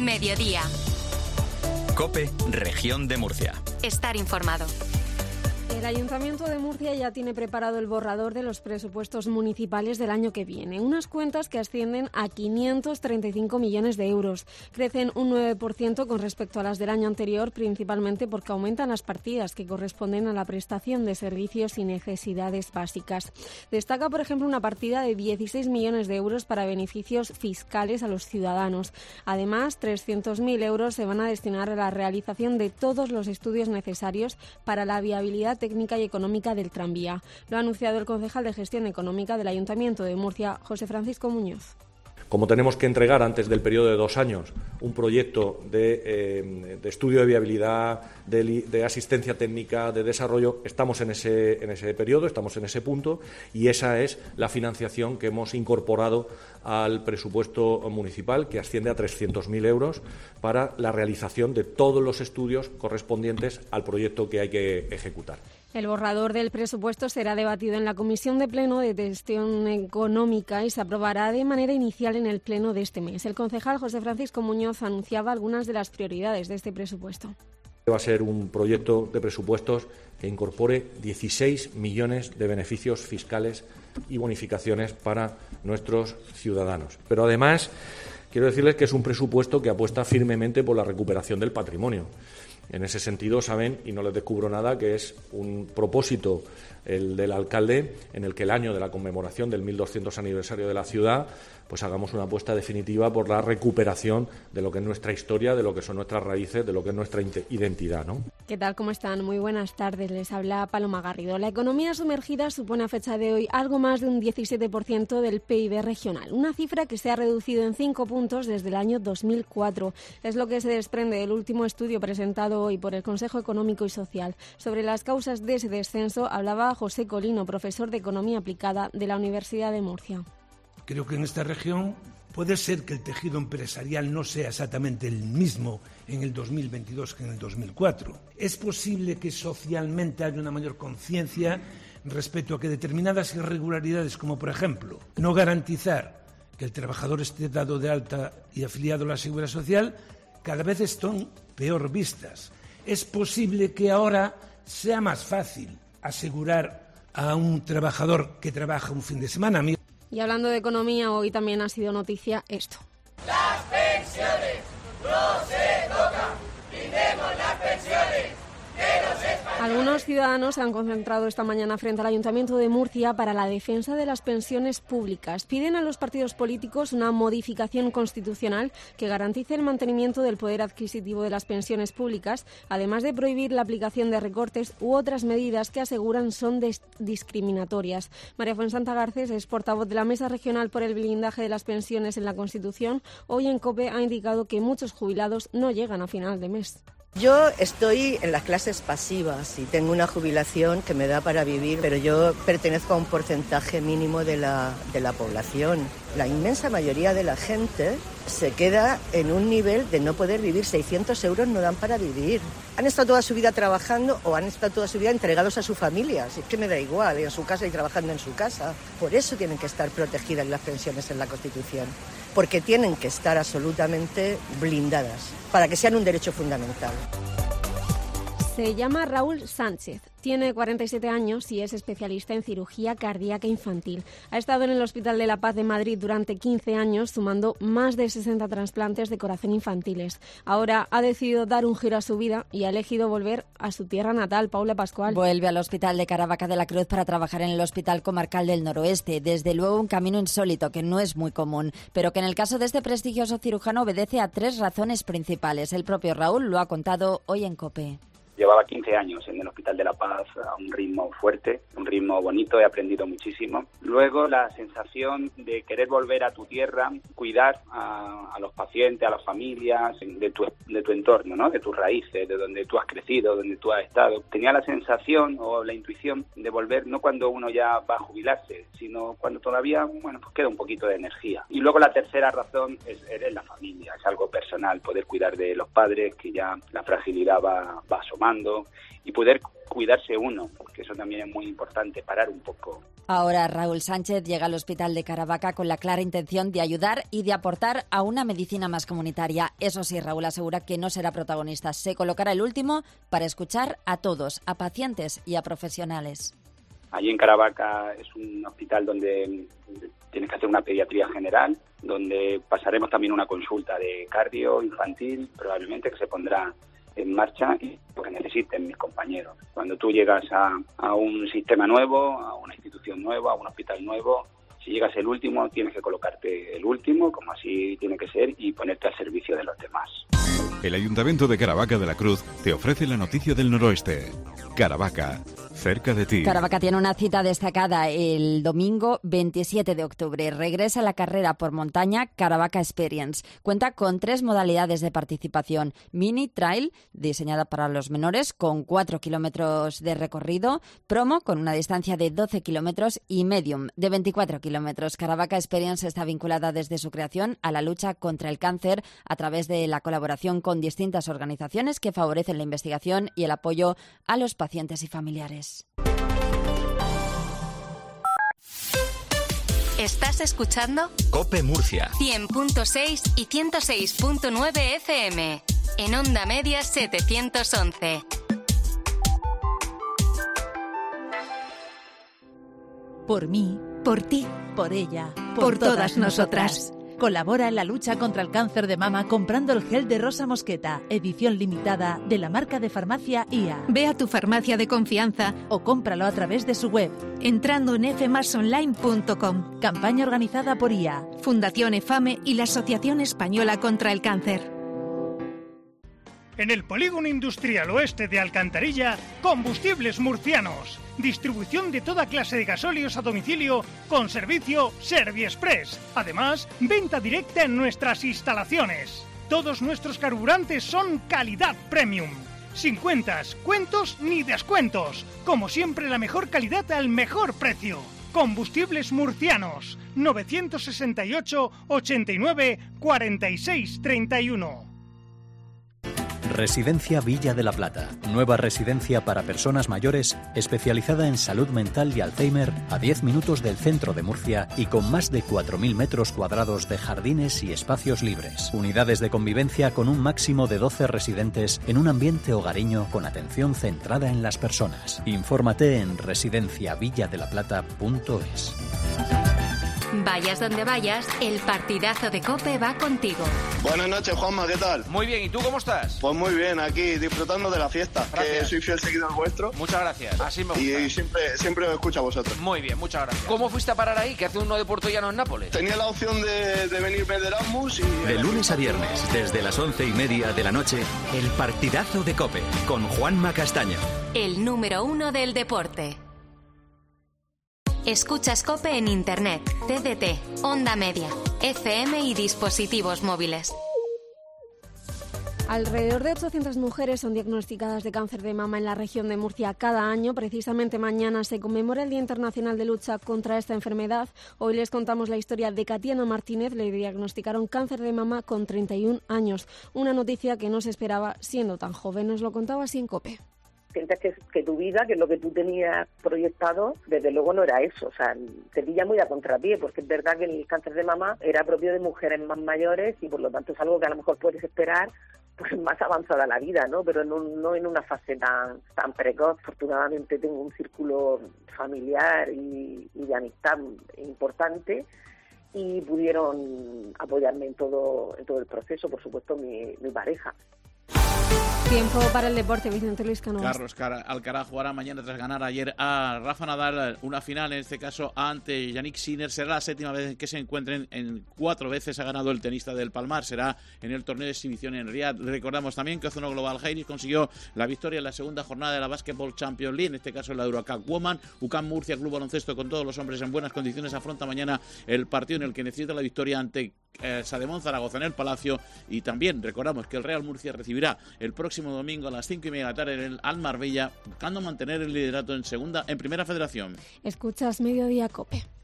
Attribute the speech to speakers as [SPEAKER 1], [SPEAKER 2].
[SPEAKER 1] Mediodía.
[SPEAKER 2] COPE, Región de Murcia.
[SPEAKER 1] Estar informado.
[SPEAKER 3] El Ayuntamiento de Murcia ya tiene preparado el borrador de los presupuestos municipales del año que viene. Unas cuentas que ascienden a 535 millones de euros. Crecen un 9% con respecto a las del año anterior, principalmente porque aumentan las partidas que corresponden a la prestación de servicios y necesidades básicas. Destaca, por ejemplo, una partida de 16 millones de euros para beneficios fiscales a los ciudadanos. Además, 300.000 euros se van a destinar a la realización de todos los estudios necesarios para la viabilidad técnica y económica del tranvía. Lo ha anunciado el concejal de Gestión Económica del Ayuntamiento de Murcia, José Francisco Muñoz.
[SPEAKER 4] Como tenemos que entregar antes del periodo de 2 años un proyecto de estudio de viabilidad, de asistencia técnica, de desarrollo, estamos en ese periodo, estamos en ese punto, y esa es la financiación que hemos incorporado al presupuesto municipal, que asciende a 300.000 euros para la realización de todos los estudios correspondientes al proyecto que hay que ejecutar.
[SPEAKER 3] El borrador del presupuesto será debatido en la Comisión de Pleno de Gestión Económica y se aprobará de manera inicial en el Pleno de este mes. El concejal José Francisco Muñoz anunciaba algunas de las prioridades de este presupuesto.
[SPEAKER 4] Va a ser un proyecto de presupuestos que incorpore 16 millones de beneficios fiscales y bonificaciones para nuestros ciudadanos. Pero además, quiero decirles que es un presupuesto que apuesta firmemente por la recuperación del patrimonio. En ese sentido, saben, y no les descubro nada, que es un propósito el del alcalde en el que el año de la conmemoración del 1200 aniversario de la ciudad, pues hagamos una apuesta definitiva por la recuperación de lo que es nuestra historia, de lo que son nuestras raíces, de lo que es nuestra identidad, ¿no?
[SPEAKER 3] ¿Qué tal? ¿Cómo están? Muy buenas tardes. Les habla Paloma Garrido. La economía sumergida supone a fecha de hoy algo más de un 17% del PIB regional, una cifra que se ha reducido en 5 puntos desde el año 2004. Es lo que se desprende del último estudio presentado hoy por el Consejo Económico y Social. Sobre las causas de ese descenso hablaba José Colino, profesor de Economía Aplicada de la Universidad de Murcia.
[SPEAKER 5] Creo que en esta región puede ser que el tejido empresarial no sea exactamente el mismo en el 2022 que en el 2004. Es posible que socialmente haya una mayor conciencia respecto a que determinadas irregularidades, como por ejemplo no garantizar que el trabajador esté dado de alta y afiliado a la Seguridad Social, cada vez están peor vistas. Es posible que ahora sea más fácil asegurar a un trabajador que trabaja un fin de semana.
[SPEAKER 3] Y hablando de economía, hoy también ha sido noticia esto.
[SPEAKER 6] Las pensiones no se tocan, brindemos las pensiones de los españoles.
[SPEAKER 3] Algunos ciudadanos se han concentrado esta mañana frente al Ayuntamiento de Murcia para la defensa de las pensiones públicas. Piden a los partidos políticos una modificación constitucional que garantice el mantenimiento del poder adquisitivo de las pensiones públicas, además de prohibir la aplicación de recortes u otras medidas que aseguran son discriminatorias. María Fuensanta Garcés es portavoz de la Mesa Regional por el Blindaje de las Pensiones en la Constitución. Hoy en COPE ha indicado que muchos jubilados no llegan a final de mes.
[SPEAKER 7] Yo estoy en las clases pasivas y tengo una jubilación que me da para vivir, pero yo pertenezco a un porcentaje mínimo de la población. La inmensa mayoría de la gente se queda en un nivel de no poder vivir. 600 euros no dan para vivir. Han estado toda su vida trabajando o han estado toda su vida entregados a su familia. Así que me da igual, en su casa y trabajando en su casa. Por eso tienen que estar protegidas las pensiones en la Constitución, porque tienen que estar absolutamente blindadas para que sean un derecho fundamental.
[SPEAKER 3] Se llama Raúl Sánchez, tiene 47 años y es especialista en cirugía cardíaca infantil. Ha estado en el Hospital de la Paz de Madrid durante 15 años, sumando más de 60 trasplantes de corazón infantiles. Ahora ha decidido dar un giro a su vida y ha elegido volver a su tierra natal. Paula Pascual.
[SPEAKER 8] Vuelve al Hospital de Caravaca de la Cruz para trabajar en el Hospital Comarcal del Noroeste. Desde luego un camino insólito que no es muy común, pero que en el caso de este prestigioso cirujano obedece a 3 razones principales. El propio Raúl lo ha contado hoy en COPE.
[SPEAKER 9] Llevaba 15 años en el Hospital de la Paz a un ritmo fuerte, un ritmo bonito, he aprendido muchísimo. Luego la sensación de querer volver a tu tierra, cuidar a los pacientes, a las familias, de tu entorno, ¿no? De tus raíces, de donde tú has crecido, donde tú has estado. Tenía la sensación o la intuición de volver no cuando uno ya va a jubilarse, sino cuando todavía, pues queda un poquito de energía. Y luego la tercera razón es la familia, es algo personal, poder cuidar de los padres, que ya la fragilidad va asomando. trabajando y poder cuidarse uno, porque eso también es muy importante, parar un poco.
[SPEAKER 8] Ahora Raúl Sánchez llega al hospital de Caravaca con la clara intención de ayudar y de aportar a una medicina más comunitaria. Eso sí, Raúl asegura que no será protagonista. Se colocará el último para escuchar a todos, a pacientes y a profesionales.
[SPEAKER 9] Allí en Caravaca es un hospital donde tienes que hacer una pediatría general, donde pasaremos también una consulta de cardio infantil, probablemente que se pondrá en marcha y lo que necesiten mis compañeros. Cuando tú llegas a un sistema nuevo, a una institución nueva, a un hospital nuevo, si llegas el último, tienes que colocarte el último, como así tiene que ser, y ponerte al servicio de los demás.
[SPEAKER 1] El Ayuntamiento de Caravaca de la Cruz te ofrece la noticia del noroeste. Caravaca, cerca de ti.
[SPEAKER 8] Caravaca tiene una cita destacada el domingo 27 de octubre. Regresa la carrera por montaña Caravaca Experience. Cuenta con 3 modalidades de participación. Mini Trail, diseñada para los menores, con 4 kilómetros de recorrido. Promo, con una distancia de 12 kilómetros. Y Medium, de 24 kilómetros. Caravaca Experience está vinculada desde su creación a la lucha contra el cáncer a través de la colaboración con distintas organizaciones que favorecen la investigación y el apoyo a los pacientes y familiares.
[SPEAKER 10] ¿Estás escuchando?
[SPEAKER 2] COPE Murcia.
[SPEAKER 10] 100.6 y 106.9 FM. En onda media 711.
[SPEAKER 11] Por mí, por ti, por ella, por todas nosotras. Colabora en la lucha contra el cáncer de mama comprando el gel de Rosa Mosqueta, edición limitada de la marca de farmacia IA.
[SPEAKER 12] Ve a tu farmacia de confianza
[SPEAKER 11] o cómpralo a través de su web,
[SPEAKER 12] entrando en fmasonline.com.
[SPEAKER 11] Campaña organizada por IA,
[SPEAKER 12] Fundación EFAME y la Asociación Española contra el Cáncer.
[SPEAKER 13] En el Polígono Industrial Oeste de Alcantarilla, Combustibles Murcianos. Distribución de toda clase de gasóleos a domicilio con servicio Serviexpress. Además, venta directa en nuestras instalaciones. Todos nuestros carburantes son calidad premium. Sin cuentas, cuentos ni descuentos. Como siempre, la mejor calidad al mejor precio. Combustibles Murcianos. 968 89 46 31.
[SPEAKER 14] Residencia Villa de la Plata, nueva residencia para personas mayores especializada en salud mental y Alzheimer a 10 minutos del centro de Murcia y con más de 4.000 metros cuadrados de jardines y espacios libres. Unidades de convivencia con un máximo de 12 residentes en un ambiente hogareño con atención centrada en las personas. Infórmate en residenciavilladelaplata.es.
[SPEAKER 10] Vayas donde vayas, el partidazo de COPE va contigo.
[SPEAKER 15] Buenas noches, Juanma, ¿qué tal?
[SPEAKER 16] Muy bien, ¿y tú cómo estás?
[SPEAKER 15] Pues muy bien, aquí disfrutando de la fiesta. Gracias. Que soy fiel seguidor vuestro.
[SPEAKER 16] Muchas gracias, así me gusta.
[SPEAKER 15] Y siempre me escucho a vosotros.
[SPEAKER 16] Muy bien, muchas gracias. ¿Cómo fuiste a parar ahí? ¿Qué hace uno de Puerto Llano en Nápoles?
[SPEAKER 15] Tenía la opción de venirme de Erasmus y...
[SPEAKER 2] De lunes a viernes, desde las 11:30 de la noche, el partidazo de COPE, con Juanma Castaño.
[SPEAKER 10] El número 1 del deporte. Escuchas COPE en Internet, TDT, Onda Media, FM y dispositivos móviles.
[SPEAKER 3] Alrededor de 800 mujeres son diagnosticadas de cáncer de mama en la región de Murcia cada año. Precisamente mañana se conmemora el Día Internacional de Lucha contra esta enfermedad. Hoy les contamos la historia de Katiana Martínez. Le diagnosticaron cáncer de mama con 31 años. Una noticia que no se esperaba siendo tan joven. Nos lo contaba así en COPE.
[SPEAKER 17] Sientes que tu vida, que es lo que tú tenías proyectado, desde luego no era eso. O sea, te pilla muy a contrapié, porque es verdad que el cáncer de mama era propio de mujeres más mayores y por lo tanto es algo que a lo mejor puedes esperar pues más avanzada la vida, ¿no? Pero no en una fase tan precoz. Afortunadamente tengo un círculo familiar y de amistad importante y pudieron apoyarme en todo el proceso, por supuesto mi pareja.
[SPEAKER 3] Tiempo para el deporte, Vicente Luis Cano.
[SPEAKER 18] Carlos Alcaraz jugará mañana tras ganar ayer a Rafa Nadal una final, en este caso ante Yannick Sinner. Será la 7ª vez que se encuentren. En 4 veces ha ganado el tenista del Palmar. Será en el torneo de exhibición en Riad. Recordamos también que Ozono Global Jairis consiguió la victoria en la segunda jornada de la Basketball Champions League, en este caso en la Eurocup Woman. UCAM Murcia, Club Baloncesto con todos los hombres en buenas condiciones, afronta mañana el partido en el que necesita la victoria ante Sademón Zaragoza en el Palacio. Y también recordamos que el Real Murcia recibirá el próximo domingo a las 5:30 de la tarde al Marbella, buscando mantener el liderato en primera federación.
[SPEAKER 3] Escuchas Mediodía COPE.